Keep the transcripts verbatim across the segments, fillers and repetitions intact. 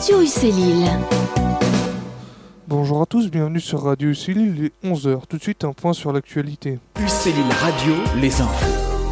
Radio U C Lille. Bonjour à tous, bienvenue sur Radio U C Lille, il est onze heures. Tout de suite, un point sur l'actualité. U C Lille Radio, les infos.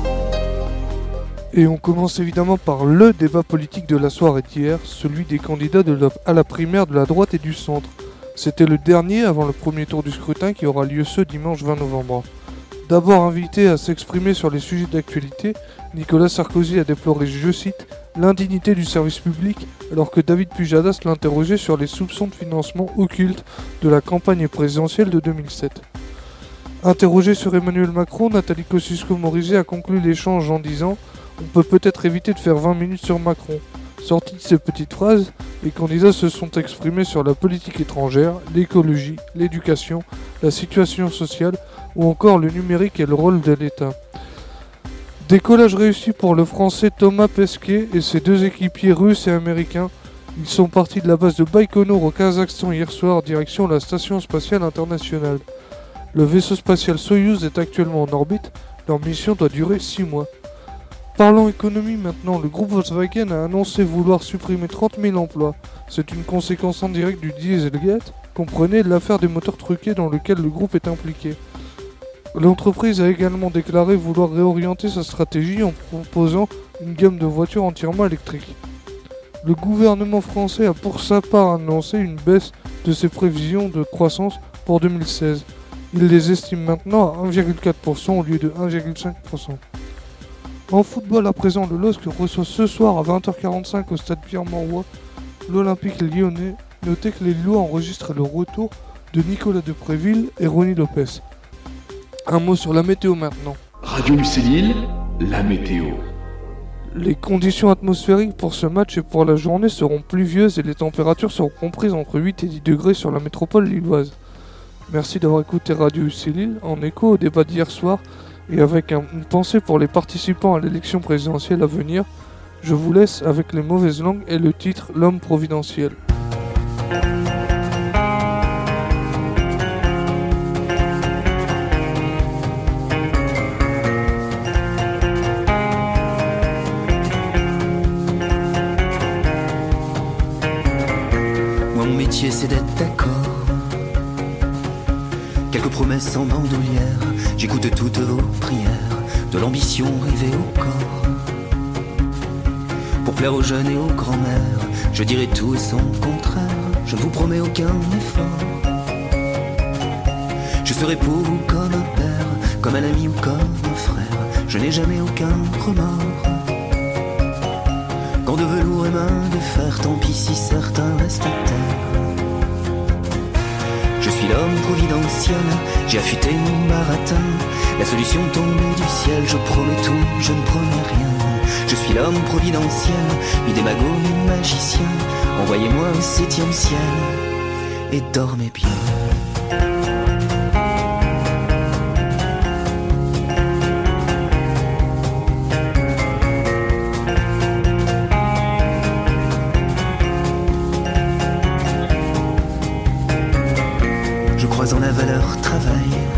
Et on commence évidemment par le débat politique de la soirée d'hier, celui des candidats de la, à la primaire de la droite et du centre. C'était le dernier avant le premier tour du scrutin qui aura lieu ce dimanche vingt novembre. D'abord invité à s'exprimer sur les sujets d'actualité, Nicolas Sarkozy a déploré, je cite, l'indignité du service public, alors que David Pujadas l'interrogeait sur les soupçons de financement occulte de la campagne présidentielle de deux mille sept. Interrogée sur Emmanuel Macron, Nathalie Kosciusko-Morizet a conclu l'échange en disant « On peut peut-être éviter de faire vingt minutes sur Macron ». Sorti de ces petites phrases, les candidats se sont exprimés sur la politique étrangère, l'écologie, l'éducation, la situation sociale ou encore le numérique et le rôle de l'État. Décollage réussi pour le français Thomas Pesquet et ses deux équipiers russes et américains. Ils sont partis de la base de Baïkonour au Kazakhstan hier soir, direction la Station Spatiale Internationale. Le vaisseau spatial Soyouz est actuellement en orbite, leur mission doit durer six mois. Parlons économie maintenant, le groupe Volkswagen a annoncé vouloir supprimer trente mille emplois. C'est une conséquence indirecte du Dieselgate, comprenez l'affaire des moteurs truqués dans lequel le groupe est impliqué. L'entreprise a également déclaré vouloir réorienter sa stratégie en proposant une gamme de voitures entièrement électriques. Le gouvernement français a pour sa part annoncé une baisse de ses prévisions de croissance pour deux mille seize. Il les estime maintenant à un virgule quatre pour cent au lieu de un virgule cinq pour cent. En football à présent, le L O S C reçoit ce soir à vingt heures quarante-cinq au stade Pierre-Mauroy l'Olympique lyonnais. Notez que les Lillois enregistrent le retour de Nicolas Depréville et Ronny Lopez. Un mot sur la météo maintenant. Radio U C Lille, la météo. Les conditions atmosphériques pour ce match et pour la journée seront pluvieuses et les températures seront comprises entre huit et dix degrés sur la métropole lilloise. Merci d'avoir écouté Radio U C Lille en écho au débat d'hier soir et avec un, une pensée pour les participants à l'élection présidentielle à venir. Je vous laisse avec les mauvaises langues et le titre L'homme providentiel. Mon métier c'est d'être d'accord. Quelques promesses en bandoulière, j'écoute toutes vos prières, de l'ambition rivée au corps. Pour plaire aux jeunes et aux grands-mères, je dirai tout et son contraire, je ne vous promets aucun effort. Je serai pour vous comme un père, comme un ami ou comme un frère, je n'ai jamais aucun remords. Gants de velours et mains de fer, tant pis si certains restent à terre. Je suis l'homme providentiel, j'ai affûté mon baratin. La solution tombée du ciel, je promets tout, je ne promets rien. Je suis l'homme providentiel, mi-démago, mi-magicien. Envoyez-moi au septième ciel et dormez bien. En la valeur travail.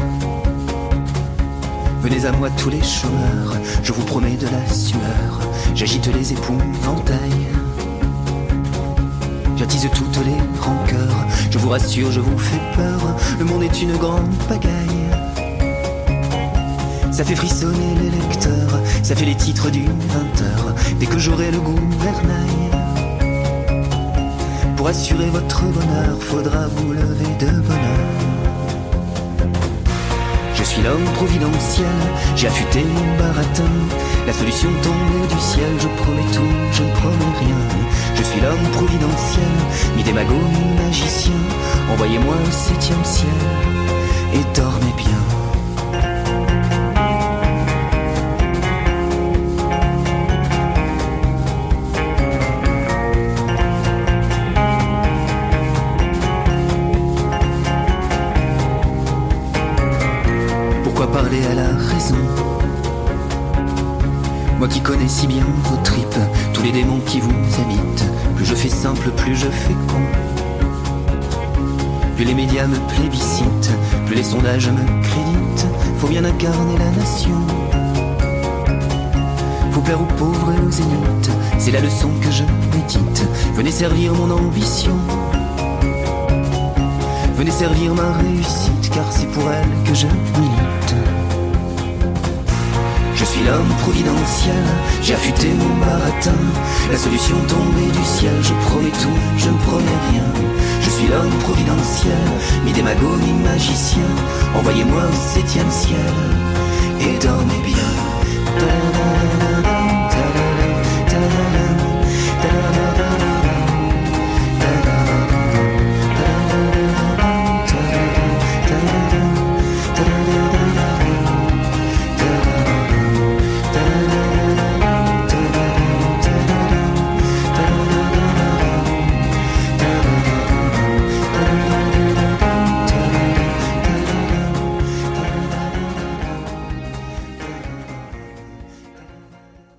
Venez à moi tous les chômeurs, je vous promets de la sueur. J'agite les épouvantails, j'attise toutes les rancœurs. Je vous rassure, je vous fais peur, le monde est une grande pagaille. Ça fait frissonner les lecteurs, ça fait les titres du vingt heures. Dès que j'aurai le gouvernail, pour assurer votre bonheur, faudra vous lever de bonheur. Je suis l'homme providentiel, j'ai affûté mon baratin. La solution tombée du ciel, je promets tout, je ne promets rien. Je suis l'homme providentiel, mi-démago, mi-magicien. Envoyez-moi au septième ciel et dormez bien. Parler à la raison. Moi qui connais si bien vos tripes, tous les démons qui vous habitent. Plus je fais simple, plus je fais con. Plus les médias me plébiscitent, plus les sondages me créditent. Faut bien incarner la nation. faut plaire aux pauvres et aux zéniths, c'est la leçon que je médite. Venez servir mon ambition, venez servir ma réussite, car c'est pour elle que je milite. Je suis l'homme providentiel, j'ai affûté mon baratin, la solution tombée du ciel, je promets tout, je ne promets rien. Je suis l'homme providentiel, mi-démago, mi-magicien, envoyez-moi au septième ciel, et dormez bien. Ta-da.